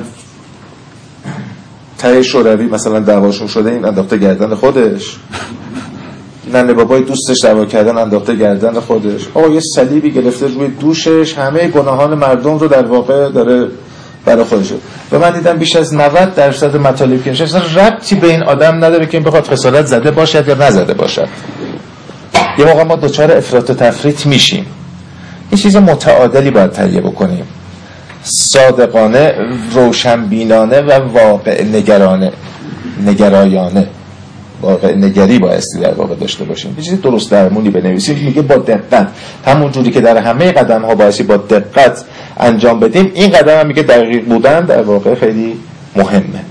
ته شوروی مثلا دعواشون شده، این انداخته گردن خودش، ننه بابای دوستش دعوا کردن انداخته گردن خودش، یه صلیبی گرفته روی دوشش، همه گناهان مردم رو در واقع داره برای خودشه. و من دیدم بیش از 90% مطالب که نشه ربطی به این آدم نداره که این بخواد خسارت زده باشد یا نزده باشد. یه موقع ما دوچار افراط و تفریط میشیم. این چیز متعادلی باید تهیه بکنیم، صادقانه، روشنبینانه و واقع نگرایانه. واقع نگری بایستی در واقع داشته باشیم. یه چیز درست درمونی بنویسیم، میگه با دقت، همون جوری که در همه قدم ها بایستی با دقت انجام بدیم، این قدم هم میگه دقیق بودن در واقع خیلی مهمه.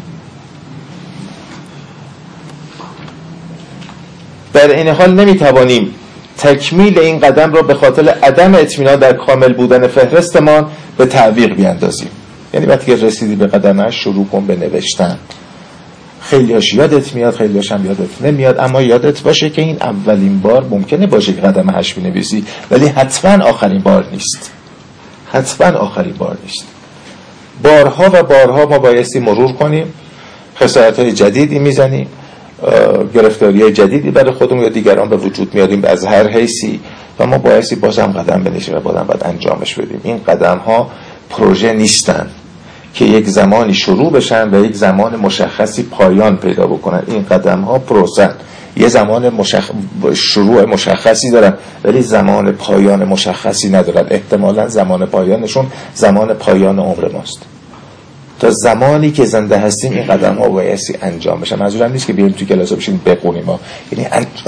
در این حال نمیتوانیم تکمیل این قدم را به خاطر عدم اطمینان در کامل بودن فهرستمان به تعویق بیاندازیم. یعنی وقتی که رسیدی به قدم 8 شروع کن به نوشتن. خیلیاش یادت میاد، خیلیاش هم یادت نمیاد، اما یادت باشه که این اولین بار ممکنه باشه که قدم 8 بنویسی، ولی حتما آخرین بار نیست. حتما آخرین بار نیست. بارها و بارها ما بایستی مرور کنیم، خسارت‌های جدیدی میزنیم، گرفتاری‌های جدیدی برای خودمون یا دیگران به وجود میاریم از هر حیثی، و ما بایستی بازم قدم بنشیم و بازم باید انجامش بدیم. این قدم‌ها پروژه نیستن که یک زمانی شروع بشن و یک زمان مشخصی پایان پیدا بکنن. این قدم‌ها پروسه، یه زمان شروع مشخصی دارن ولی زمان پایان مشخصی ندارن. احتمالاً زمان پایانشون زمان پایان عمر ماست. تا زمانی که زنده هستیم این قدم‌ها بایستی انجام بشن. منظورم نیست که بیایم تو کلاس بشینیم بخونیم، یعنی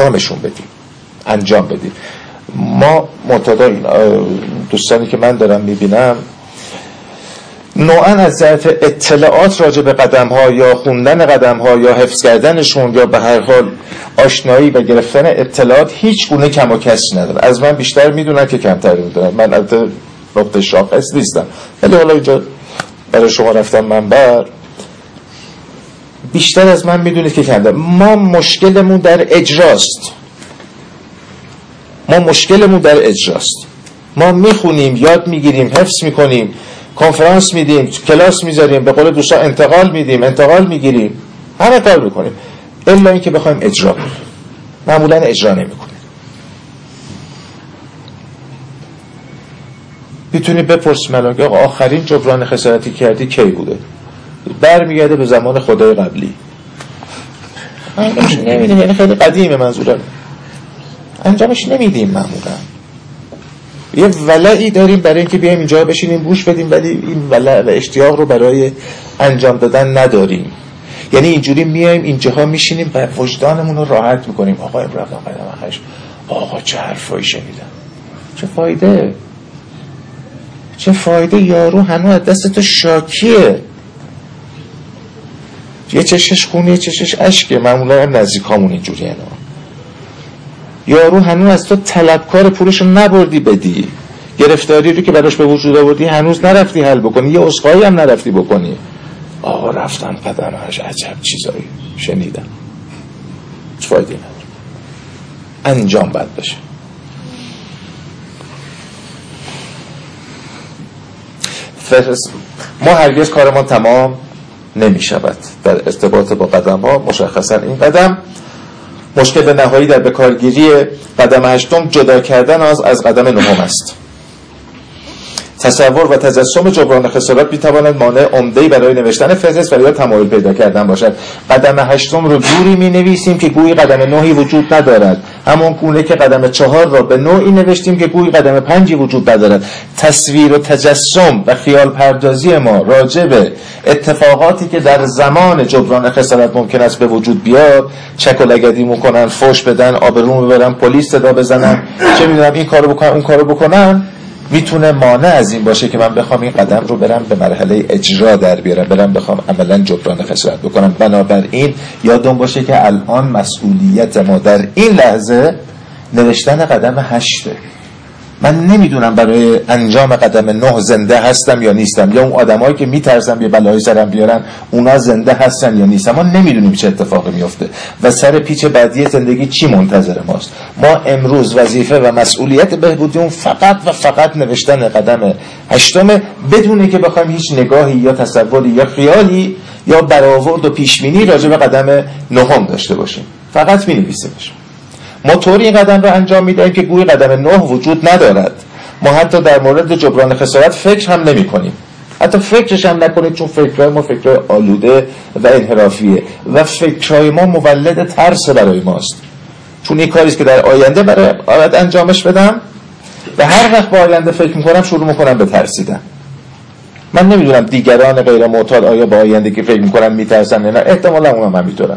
انجام بدیم. ما معتاد این دوستانی که من دارم میبینم نوعاً از جهت اطلاعات راجع به قدم‌ها یا خوندن قدم‌ها یا حفظ کردنشون یا به هر حال آشنایی و گرفتن اطلاعات هیچ گونه کم و کسری ندارن. از من بیشتر میدونن که کمتر میدونن. من البته نقطه شاخص نیستم، ولی حالا اینجا برای شما رفتم منبر، بیشتر از من میدونید که کمتر. ما مشکلمون در اجراست. ما میخونیم، یاد میگیریم، حفظ میکنیم، کنفرانس میدیم، کلاس میذاریم، به قول دوستا انتقال میگیریم، همه کار میکنیم، الا اینکه بخوایم اجرا کنیم معمولا اجرا نمیکنیم. میتونی بپرس ملان که آخرین جبران خسارتی کردی کی بوده؟ برمیگرده به زمان خدای قبلی. نمیدیم، یعنی خیلی قدیمه. منظورم انجامش نمیدیم. معمولا یه ولعی داریم برای اینکه بیایم اینجا بشینیم گوش بدیم، ولی این ولع و اشتیاق رو برای انجام دادن نداریم. یعنی اینجوری میایم اینجاها میشینیم و وجدانمون رو راحت میکنیم. آقا این رفتم قدم 8، آقا چه حرفایی شنیدم، چه فایده یارو هنوز از دست تو شاکیه. یه چشش خونه، یه چشش اشکه. معمولا هم نزدیکامون اینجوری هنو. یارو هنوز از تو طلبکار پولشو نبردی بدی، گرفتاری رو که براش به وجود آوردی هنوز نرفتی حل بکنی، یه عذرخواهی هم نرفتی بکنی. آقا رفتم قدم 8، عجب چیزایی شنیدم. چه فایده نداره. انجام بد بشه. ما هرگز کارمان تمام نمی شود در ارتباط با قدم ها. مشخصا این قدم مشکل نهایی در بکارگیری قدم 8 جدا کردن از قدم 9 است. تصور و تجسم جبران خسارت میتواند مانع عمده‌ای برای نوشتن فهرست و یا تمایل پیدا کردن باشد. قدم 8 رو جوری می‌نویسیم که گویی قدم 9 وجود ندارد، همون گونه که قدم 4 را به نوعی نوشتیم که گویی قدم 5 وجود ندارد. تصویر و تجسم و خیال پردازی ما راجع به اتفاقاتی که در زمان جبران خسارت ممکن است به وجود بیاد، چک و لگدی میکنن، فحش بدن، آبرومو ببرن، پلیس صدا بزنن، چه میدونم این کارو بکنن اون کارو بکنن، میتونه مانع از این باشه که من بخوام این قدم رو برم به مرحله اجرا در بیارم، بخوام عملا جبران خسارت بکنم. بنابراین یادم باشه که الان مسئولیت ما در این لحظه نوشتن قدم 8. من نمیدونم برای انجام قدم 9 زنده هستم یا نیستم، یا اون آدمایی که میترسن یه بلایی سرم بیارن اونا زنده هستن یا نیستن. ما نمیدونیم چه اتفاقی میفته و سر پیچ بعدی زندگی چی منتظر ماست. ما امروز وظیفه و مسئولیت بهبودیمون فقط و فقط نوشتن قدم 8 بدونه که بخوایم هیچ نگاهی یا تصوری یا خیالی یا برآورد و پیشبینی راجع به قدم 9 داشته باشیم. فقط می‌نویسیمش. ما طوری این قدم رو انجام میدهیم که گویی قدم 9 وجود ندارد. ما حتی در مورد جبران خسارت فکر هم نمی کنیم. حتی فکرش هم نکنید، چون فکرهای ما فکرهای آلوده و انحرافیه و فکرهای ما مولد ترس برای ماست، چون این کاریست که در آینده باید انجامش بدم و هر وقت با آینده فکر میکنم شروع میکنم به ترسیدن. من نمیدونم دیگران غیر معتاد آیا با آینده که فکر میکنن میترسن یا نه، احتمالا اونم همینطورن،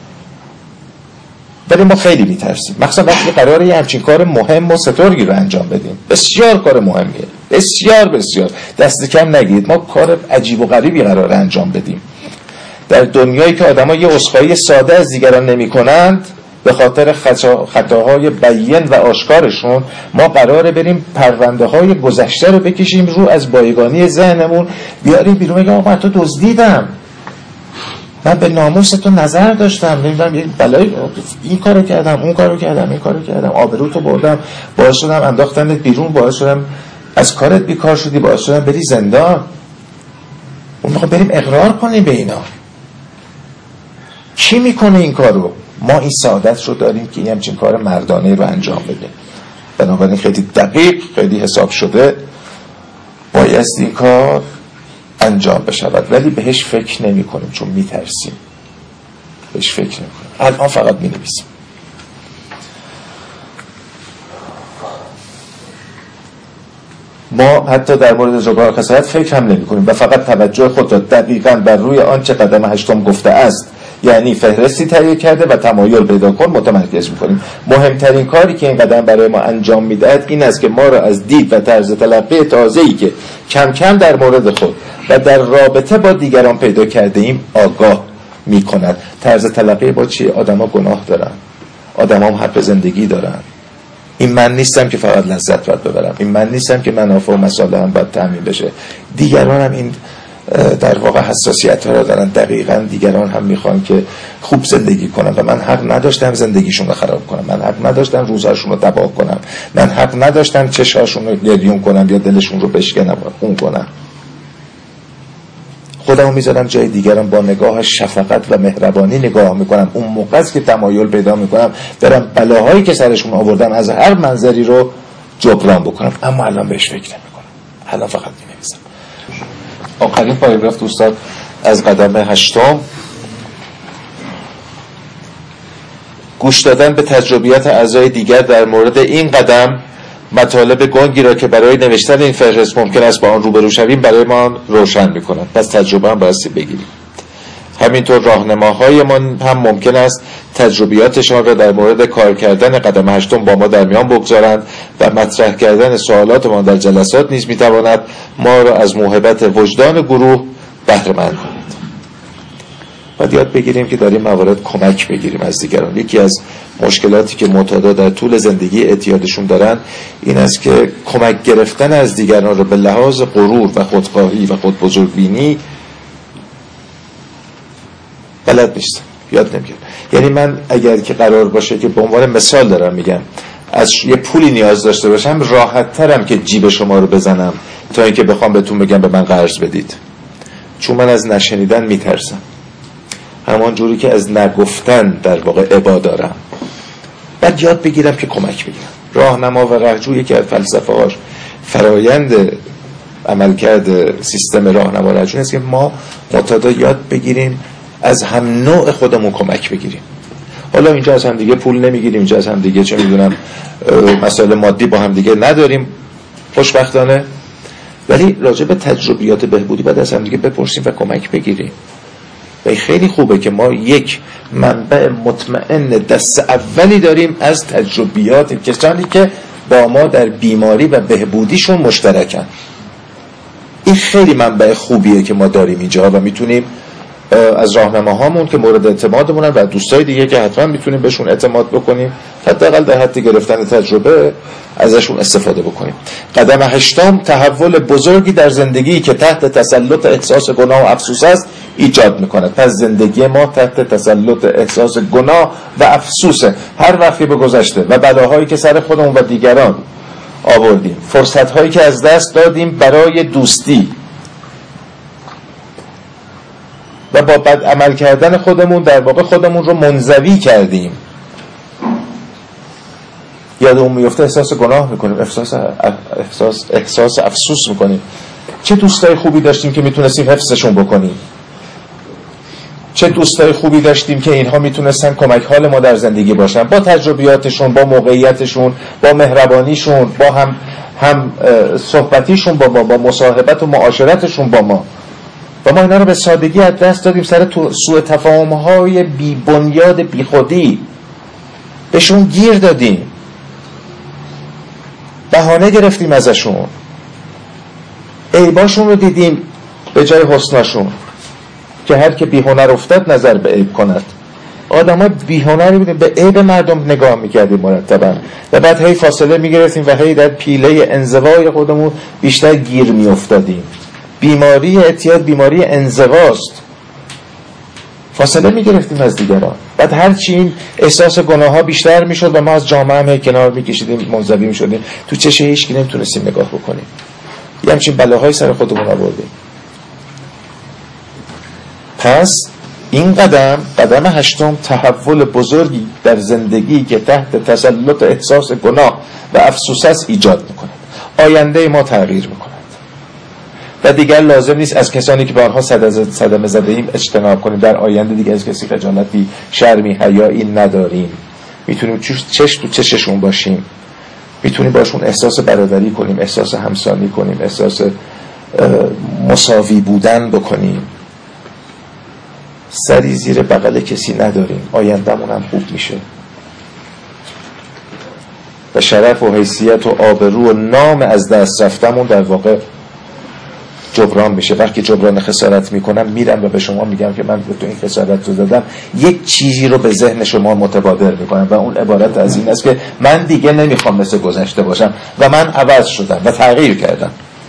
ولی ما خیلی میترسیم، مخصوصا وقتی قراره یه همچین کار مهم و سترگی رو انجام بدیم. بسیار کار مهمیه، بسیار بسیار، دست کم نگیرید. ما کار عجیب و غریبی قراره انجام بدیم در دنیایی که آدم‌ها یه عذرخواهی ساده از دیگران نمی‌کنند به خاطر خطاهای بیان و آشکارشون. ما قراره بریم پرونده‌های گذشته رو بکشیم رو از بایگانی ذهنمون، بیاریم بیرون بگیم من تو دزدیدم، من به ناموس تو نظر داشتم، نمیدونم یه بلایی این کارو کردم، اون کارو کردم، این کارو کردم، آبروتو بردم، باعث شدم انداختنت بیرون، باعث شدم از کارت بیکار شدی، باعث شدم بری زندان. اون میخوام بریم اقرار کنیم به اینا. کی میکنه این کارو؟ ما این سعادت رو داریم که این همچین کار مردانه رو انجام بدیم. بنابراین خیلی دقیق، خیلی حساب شده باید این کار انجام بشود، ولی بهش فکر نمی کنیم چون می ترسیم. بهش فکر نمی کنیم. الان فقط می نویسیم. ما حتی در مورد جبران خسارت فکر هم نمی کنیم و فقط توجه خود را دقیقاً بر روی آنچه قدم 8 گفته است، یعنی فهرستی تهیه کرده و تمایل پیدا کن، متمرکز می‌کنیم. مهمترین کاری که این قدم برای ما انجام می‌دهد این است که ما را از دید و طرز تلقی تازه‌ای که کم کم در مورد خود و در رابطه با دیگران پیدا کرده ایم آگاه می‌کند. طرز تلقی با چیه؟ آدم‌ها گناه دارن، آدم‌ها هم حق زندگی دارن. این من نیستم که فقط لذت باید ببرم، این من نیستم که منافع و مصالحم باید تامین بشه. دیگران هم این در واقع حساسیت ها را دارن. دقیقاً دیگران هم میخوان که خوب زندگی کنن و من حق نداشتم زندگیشون رو خراب کنم، من حق نداشتم روزهاشون رو تباه کنم، من حق نداشتم چشاشون رو گریون کنم یا دلشون رو بشکنم و خون کنم. خودمو میذارم جای دیگران، با نگاه شفقت و مهربانی نگاه میکنم. اون موقع است که تمایل پیدا میکنم برم بلاهایی که سرشون آوردن از هر منظری رو جبران بکنم. اما الان بهش فکر نمیکنم، الان فقط می‌نویسم. آخرین پاراگراف دوستان از قدم 8، گوش دادن به تجربیات اعضای دیگر در مورد این قدم مطالب گنگی را که برای نوشتن این فهرست ممکن است با آن روبرو شویم برای ما روشن می‌کند. پس تجربه هم بایستی بگیریم. همینطور راهنماهایمان هم ممکن است تجربیاتشان را در مورد کار کردن قدم 8 با ما در میان بگذارند و مطرح کردن سوالاتمان در جلسات نیز میتواند ما را از موهبت وجدان گروه بهره مند کند. باید یاد بگیریم که در این موارد کمک بگیریم از دیگران. یکی از مشکلاتی که معتادا در طول زندگی اعتیادشون دارن این است که کمک گرفتن از دیگران را به لحاظ غرور و خودخواهی و خودبزرگبینی بلد نیست، یاد نمیگیرم. یعنی من اگر که قرار باشه که به عنوان مثال دارم میگم از یه پولی نیاز داشته باشم، راحت ترم که جیب شما رو بزنم تا اینکه بخوام بهتون بگم به من قرض بدید، چون من از نشنیدن میترسم، همان جوری که از نگفتن در واقع ابا دارم. بعد یاد بگیرم که کمک بگیرم. راهنما و رهجو یکی از فلسفه‌هاش فرایند عملکرد سیستم راهنما و رهجو است که ما معتادا یاد بگیریم از هم نوع خودمون کمک بگیریم. حالا اینجا از هم دیگه پول نمیگیریم، اینجا از هم دیگه چه میدونم مسائل مادی با هم دیگه نداریم خوشبختانه، ولی راجع به تجربیات بهبودی باید از هم دیگه بپرسیم و کمک بگیریم. و خیلی خوبه که ما یک منبع مطمئن دست اولی داریم از تجربیات کسانی که با ما در بیماری و بهبودیشون مشترکن. این خیلی منبع خوبیه که ما داریم اینجا و میتونیم از راهنماهامون که مورد اعتمادمونن و دوستای دیگه که حتما میتونیم بهشون اعتماد بکنیم، حداقل در حد گرفتن تجربه ازشون استفاده بکنیم. قدم 8 تحول بزرگی در زندگی که تحت تسلط احساس گناه و افسوس است ایجاد میکنه. پس زندگی ما تحت تسلط احساس گناه و افسوسه. هر وقتی به گذشته و بلاهایی که سر خودمون و دیگران آوردیم، فرصت‌هایی که از دست دادیم برای دوستی و با بد عمل کردن خودمون در واقع خودمون رو منزوی کردیم، یادمون میفته احساس گناه میکنیم، احساس افسوس میکنیم. چه دوستای خوبی داشتیم که میتونستیم حفظشون بکنیم، چه دوستای خوبی داشتیم که اینها میتونستن کمک حال ما در زندگی باشن، با تجربیاتشون، با موقعیتشون، با مهربانیشون، با هم صحبتیشون با ما، با مصاحبت و معاشرتشون با ما، و ما اینا رو به سادگی از دست دادیم سر سوء تفاهم‌های بی بنیاد بی خودی. بهشون گیر دادیم، بهانه گرفتیم ازشون، عیباشون رو دیدیم به جای حسناشون، که هر که بی هنر افتاد نظر به عیب کند. آدم‌ها بی هنری بودیم، به عیب مردم نگاه می‌کردیم مرتباً و بعد هی فاصله می‌گرفتیم و هی در پیله انزوای خودمون بیشتر گیر می‌افتادیم. بیماری اعتیاد بیماری انزواست. فاصله می‌گرفتیم از دیگران. بعد هرچی این احساس گناه‌ها بیشتر می‌شد و ما از جامعه هم کنار می‌کشیدیم، منزوی می‌شدیم، تو چش هیچ کی نمی‌تونستیم نگاه بکنیم. یه همچین بلاهای سر خودمون آوردیم. پس این قدم 8 تحول بزرگی در زندگی که تحت تسلط احساس گناه و افسوس است ایجاد می‌کند. آینده ما تغییر می‌کند و دیگر لازم نیست از کسانی که به آنها صدمه زده ایم اجتناب کنیم. در آینده دیگر از کسی خجالتی، شرمی، حیایی نداریم. میتونیم چشم تو چششون باشیم، میتونیم باشون احساس برادری کنیم، احساس همسانی کنیم، احساس مساوی بودن بکنیم. سری زیر بغل کسی نداریم. آینده‌مون هم خوب میشه و شرف و حیثیت و آبرو و نام از دست رفتمون در واقع جبران میشه. وقتی جبران خسارت میکنم میرم و به شما میگم که من به تو این خسارت رو دادم، یک چیزی رو به ذهن شما متبادر میکنم و اون عبارت از این است که من دیگه نمیخوام مثل گذشته باشم و من عوض شدم و تغییر کردم.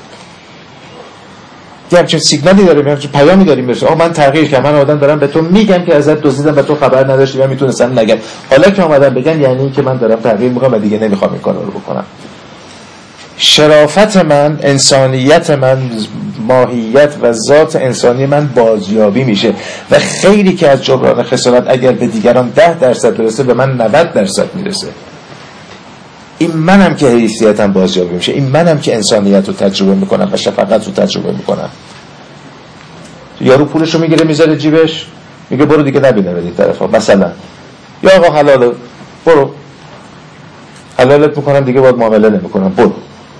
یه همچین سیگنالی داریم، همچین پیامی داریم برسیم. من تغییر کردم، من آدم دارم به تو میگم که ازت دزدیدم و تو خبر نداشتی و میتونستم نگم. حالا که اومدم بگم یعنی این که من دارم تغییر میکنم و دیگه نمیخوام این کارو رو بکنم. شرافت من، انسانیت من، ماهیت و ذات انسانی من بازیابی میشه و خیلی که از جبران خسارت اگر به دیگران 10% برسه به من 90% میرسه. این منم که حیثیتم بازیابی میشه، این منم که انسانیت رو تجربه میکنم و شفقت رو تجربه میکنم. یارو پولش رو میگیره میذاره جیبش، میگه برو دیگه نبینه به این طرفا، مثلا یا آقا حلاله، برو حلالت میکنم دیگه باید معامله نمیکنم، برو.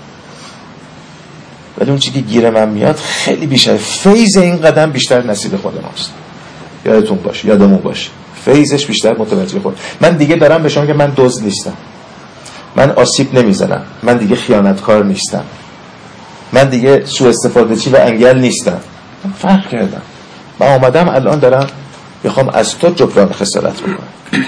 ولی اون چی که گیر من میاد خیلی بیشتر. فیض این قدم بیشتر نصیب خود ماست. یادمون باشه فیضش بیشتر متوجه خود. من دیگه دارم به شما که من دزد نیستم، من آسیب نمیزنم، من دیگه خیانتکار نیستم، من دیگه سوء استفاده چی و انگل نیستم. من فرق کردم. من آمدم الان دارم میخوام از تو جبران خسارت بکنم.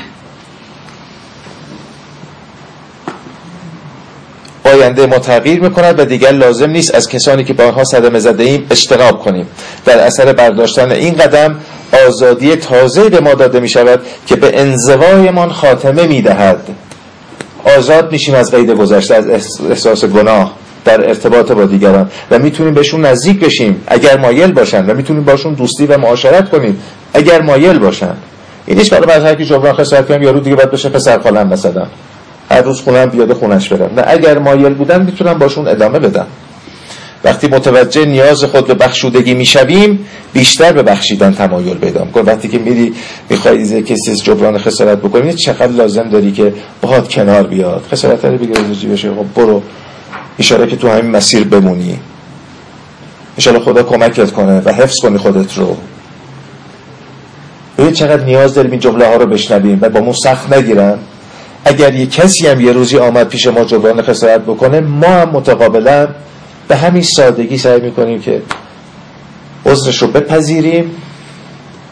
آینده ما تغییر میکند و دیگر لازم نیست از کسانی که با آنها صدمه زده ایم اجتناب کنیم. در اثر برداشتن این قدم آزادی تازه به ما داده می شود که به انزوایمان خاتمه می دهد. آزاد میشیم از قید گذشته، از احساس گناه در ارتباط با دیگران و میتونیم بهشون نزدیک بشیم اگر مایل باشن و میتونیم باشون دوستی و معاشرت کنیم اگر مایل باشن. اینیش برای هر کی جبران خسارت کنم یارو دیگه باید بشه پسر خالم مثلا هر روز خونم بیاد خونش برم. نه، اگر مایل بودن میتونم باشون ادامه بدم. وقتی متوجه نیاز خود به بخشودگی میشویم بیشتر به بخشیدن تمایل پیدا می‌کنیم. وقتی که میخوای از کسی جبران خسارت بکنی چقدر لازم داری که باهات کنار بیاد، خسارت رو بگیره از جیبش، خب برو اشاره که تو همین مسیر بمونی، ان شاءالله خدا کمکت کنه و حفظ کنی خودت رو. ببین چقدر نیاز داریم این جمله ها رو بشنویم و با مو سخت نگیرن. اگر یک کسی هم یه روزی آمد پیش ما جبران خسارت بکنه، ما هم متقابلا به همین سادگی سعی میکنیم که عذرش رو بپذیریم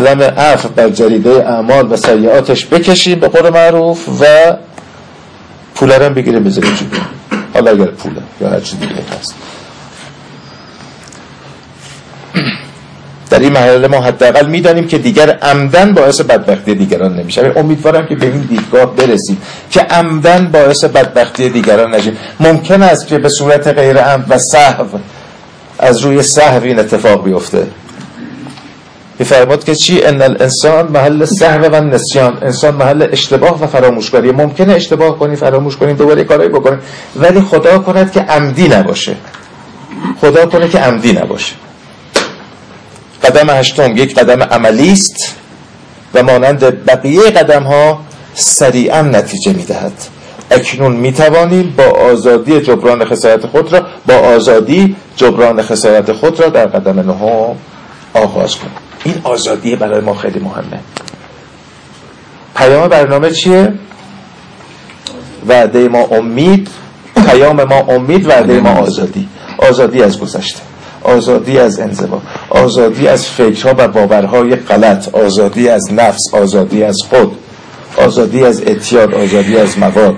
قلم عفو بر جریده اعمال و سیئاتش بکشیم به قول معروف و پوله هم بگیریم بذاریم جیبه، حالا اگر پوله یا هر چیز دیگه هست. در این مرحله ما حداقل میدانیم که دیگر عمدن باعث بدبختی دیگران نمیشه. امیدوارم که به این دیدگاه برسیم که عمدن باعث بدبختی دیگران نشیم. ممکن است که به صورت غیر عمد و سهو از روی سهو این اتفاق بیفته. بفرماد که چی؟ ان الانسان محل سهو و نسیان، انسان محل اشتباه و فراموشکاری. ممکنه اشتباه کنی، فراموش کنیم، دوباره کارایی بکنیم، ولی خدا کند که عمدی نباشه. خدا کنه که عمدی نباشه. قدم هشتم یک قدم عملی است و مانند بقیه قدم ها سریعا نتیجه میدهد. اکنون میتوانیم با آزادی جبران خسارت خود را در قدم نهم آغاز کنیم. این آزادی برای ما خیلی مهمه. پیام برنامه چیه؟ وعده ما امید، پیام ما امید، وعده ما آزادی. آزادی از گذشته، آزادی از انزوا، آزادی از فکرها و باورهای غلط، آزادی از نفس، آزادی از خود، آزادی از اعتیاد، آزادی از مواد.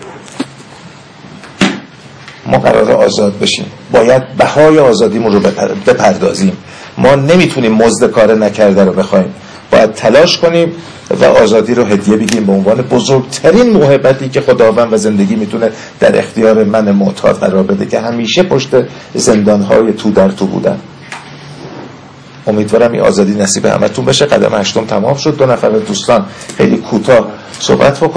ما قراره آزاد بشیم، باید بهای آزادیمون رو بپردازیم. ما نمیتونیم مزد کار نکرده رو بخوایم، باید تلاش کنیم و آزادی رو هدیه بگیم به عنوان بزرگترین موهبتی که خداوند و زندگی میتونه در اختیار من معتاد قرار بده که همیشه پشت زندانهای تو در تو بودن. امیدوارم این آزادی نصیب همتون بشه. قدم هشتم تمام شد. 2 نفر دوستان خیلی کوتاه صحبت بکنم.